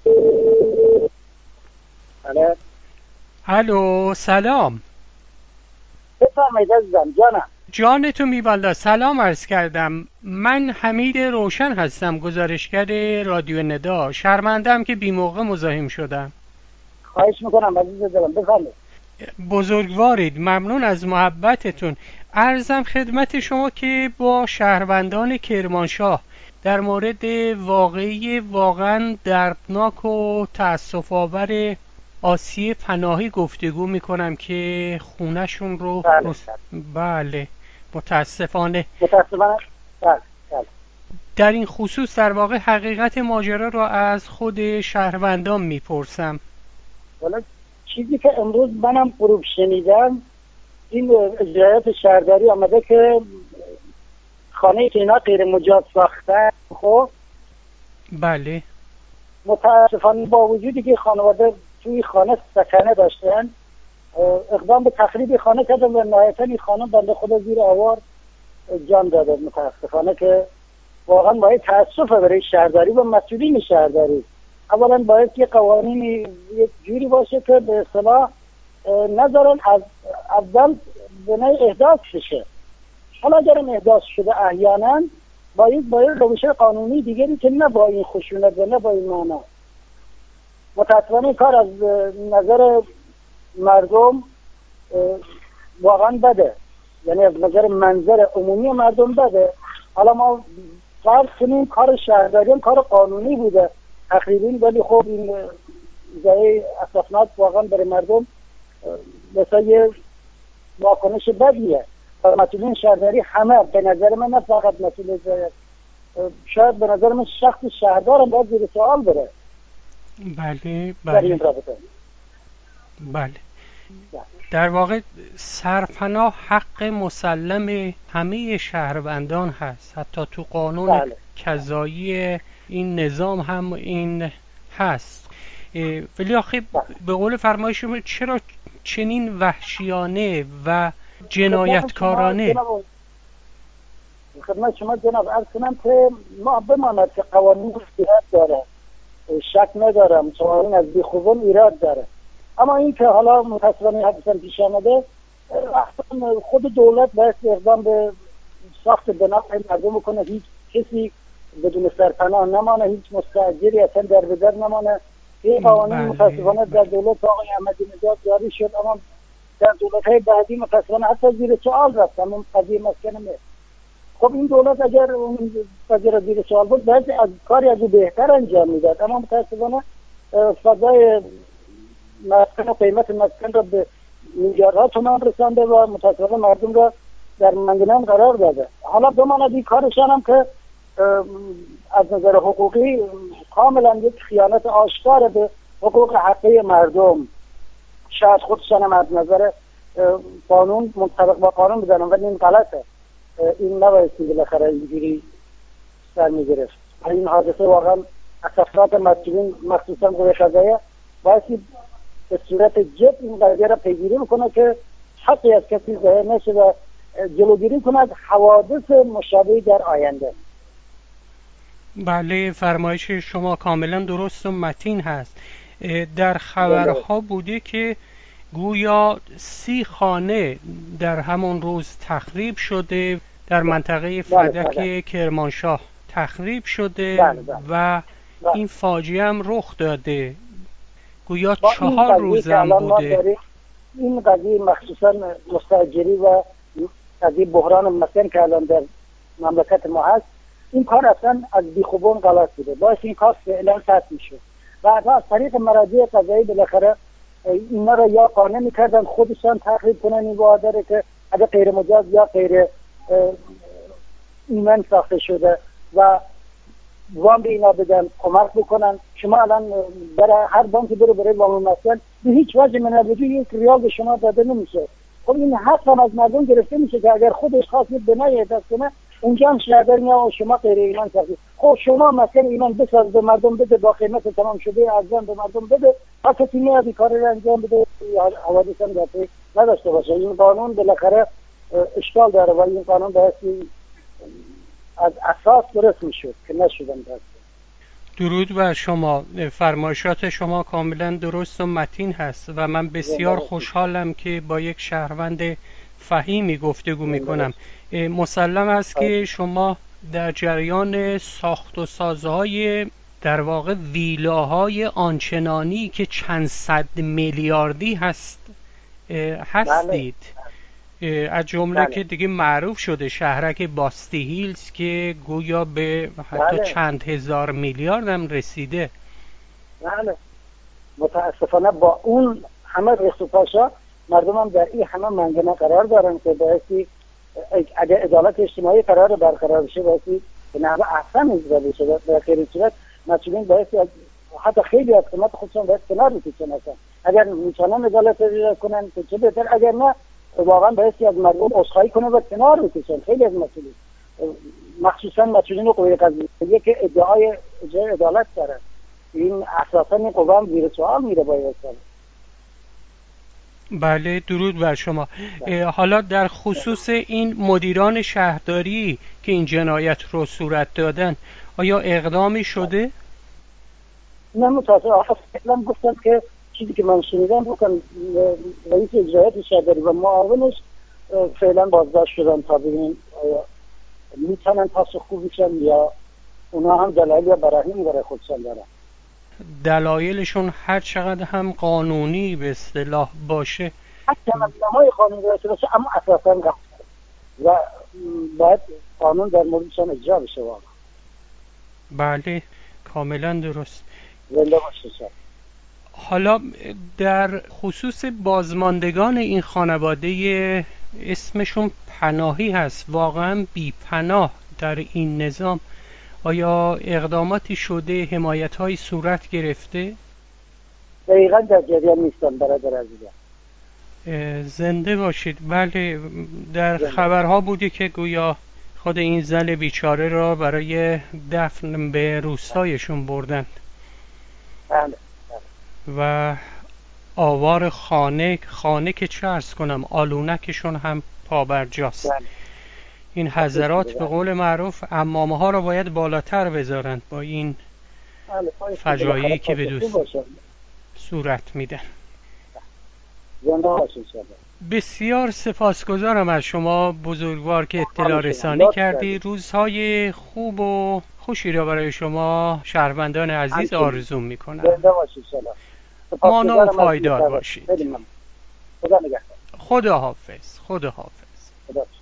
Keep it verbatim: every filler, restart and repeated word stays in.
الو الو سلام. بفرمایید عزیزم. جانم. جان تو میبالا. سلام عرض کردم. من حمید روشن هستم، گزارشگر رادیو ندا. شرمندم که بی موقع مزاحم شدم. خواهش میکنم عزیز دلم، بفرمایید. بزرگوارید، ممنون از محبتتون. عرضم خدمت شما که با شهروندان کرمانشاه در مورد واقعی واقعا دردناک و تأسف آور آسیه پناهی گفتگو میکنم که خونهشون رو بله رس... بله. بله متاسفانه. متاسفانه. بله بله. در این خصوص در واقع حقیقت ماجرا را از خود شهروندان میپرسم. حالا چیزی که امروز منم غروب شنیدم، این اجرایات شهرداری آمده که خانه که اینا غیر مجاز ساختن. خب بله متاسفانه با وجودی که خانواده توی خانه سکنه داشتن، اقدام به تخریب خانه کردن و نهایتا این خانه بنده خدا زیر آوار جان داده. متاسفانه که واقعا باید تأسف برای شهرداری و مسئولین شهرداری. اولا باید که قوانین یک جوری باشه که به اصطلاح نذارن از اول بنای احداث بشه. حالا اگرم احداث شده احیانا باید باید روش قانونی دیگری که نه با این خشونت و نه با این معنا. متاسفانه این کار از نظر مردم واقعا بده، یعنی از نظر منظر عمومی مردم بده. حالا ما فرض کنیم کار شهرداری هم کار قانونی بوده تقریبا، ولی خب این جای اساسنات واقعا برای مردم مثلا یه واکنش بدیه. و مسئولین شهرداری همه به نظر من، نه فقط مسئول جایت، شاید به نظر من شخص شهردار هم باید زیر سوال بره. بله در این بله رابطه بله در واقع سرپناه حق مسلم همه شهروندان هست، حتی تو قانون بله. قضایی این نظام هم این هست. اه، ولی آخه بله. به قول فرمایش شما چرا چنین وحشیانه و خدمت شما جنایتکارانه؟ جناب خدمت شما جناب عرض کنم که ما بماند که قوانین ایراد داره، شک ندارم قوانین از بیخوبان ایراد داره، اما این که حالا متاسفانه حدیثا پیش آمده، خود دولت باید اقدام به ساخت بنا مردم بکنه، هیچ کسی بدون سرپناه نمانه، هیچ مستاجری اصلا در بدر نمانه. این قوانین متاسفانه در دولت آقای احمدی نژاد جاری شد، اما در دولت‌های بعدی متاسفانه حتی زیر سوال رفت همون قضیه مسکن مهر. خب این دولت اگر اون قضیه را زیر سوال بود باید از کاری از او بهتر انجام میداد، اما متاسفانه فضای مسکن و قیمت مسکن را به میلیاردها تومان رسانده و متاسفانه مردم را در منگنه قرار داده. حالا بماند این کارشان هم که از نظر حقوقی کاملا یک خیانت آشکار به حقوق حقیقی مردم. شاید خودشان هم از نظر قانون منطبق با قانون بزنن، ولی این غلطه. این نبایستی بالاخره اینجوری سر میگرفت. این حادثه واقعا اساسات مسئولین مخصوصا قوه قضاییه بایستی به صورت جد این قضیه را پیگیری میکنه که حقی از کسی ظاهر نشه و جلوگیری کنه از حوادث مشابهی در آینده. بله فرمایش شما کاملا درست و متین هست. در خبرها بوده که گویا سی خانه در همون روز تخریب شده، در منطقه فدک کرمانشاه تخریب شده. بله بله. و بله. این فاجعه هم رخ داده، گویا چهار روزم بوده. این قضیه مخصوصا مستاجری و قضیه بحران مسکن که الان در مملکت ما هست، این کار اصلا از بیخوبان غلط بوده، باید این کار فعلا قطع میشه و از طریق مراجع قضایی بالاخره اینا را یا قانع میکردن خودشان تخریب کنن این وادره که اگه غیر مجاز یا غیر ایمن ساخته شده و وام به اینا بدن، کمک بکنن. شما الان برای هر بانکی برو برای وام مسکن به هیچ وجه من الوجود یک ریال به شما داده نمیشه. خب این حق هم از مردم گرفته میشه که اگر خودش خواست بنای احداث کنه اونجا هم شهرداری یا شما غیر ایمان ساختید. خب شما مسکن ایمان بساز به مردم بده، با قیمت تمام شده ارزان به مردم بده، تا کسی میاد این کار رو انجام بده حوادث هم دفعه نداشته باشه. این قانون بالاخره اشکال داره و این قانون باید از اساس درست میشد که نشدن درست. درود بر شما. فرمایشات شما کاملا درست و متین هست و من بسیار خوشحالم که با یک شهروند فهیمی گفتگو میکنم. مسلم است که شما در جریان ساخت و سازهای در واقع ویلاهای آنچنانی که چند صد میلیاردی هست هستید. از جمله که دیگه معروف شده شهرک باستی هیلز که گویا به حتی بله. چند هزار میلیارد هم رسیده. بله متاسفانه با اون همه رسو پاشا مردم هم در این همه منگنه قرار دارن که باعثی اگر عدالت اجتماعی قرار برقرار بشه باعثی به نحوه احسن اجرا بشه در غیر صورت مسئولین باعثی حتی خیلی از قیمت خودشون باید کنار بکشن. اگر میتونن عدالت اجرا کنن که چه بهتر، اگر نه واقعا باعثی از مردم عذرخواهی کنه و کنار بکشن. خیلی از مسئولین مخصوصا مسئولین قوه قضاییه که ادعای اجرای عدالت دارن این اساسا این قوه هم زیر سوال میره باید. بله درود بر شما. حالا در خصوص این مدیران شهرداری که این جنایت رو صورت دادن آیا اقدامی شده؟ نه متاسفانه اصلا گفتم که چیزی که من شنیدم بکن رئیس اجرایات شهرداری و معاونش فعلا بازداشت شدن تا ببینیم میتونن پاسخگو بشن یا اونا هم دلایل یا براهین برای خودشان دارن. دلایلشون هر چقدر هم قانونی به اصطلاح باشه، حتی نمای قانونی باشه اما اساسا غلط و باید قانون در موردشان اجرا بشه. واقعا بله کاملا درست. زنده باشه. حالا در خصوص بازماندگان این خانواده اسمشون پناهی هست، واقعا بی پناه در این نظام، آیا اقداماتی شده، حمایت های صورت گرفته؟ دقیقا در جریان نیستم برادر عزیزم. زنده باشید. بله در خبرها بوده که گویا خود این زن بیچاره را برای دفن به روستایشون بردند. بله. و آوار خانه خانه که چه عرض کنم آلونکشون هم پابرجاست. بله. این حضرات به قول معروف عمامه ها را باید بالاتر بذارند با این بله. فجایعی که به دوست صورت میدن. بسیار سپاسگزارم از شما بزرگوار که اطلاع رسانی کردی. روزهای خوب و خوشی را برای شما شهروندان عزیز آرزو میکنم. مانا و پایدار باشید. خدا حافظ. خدا حافظ.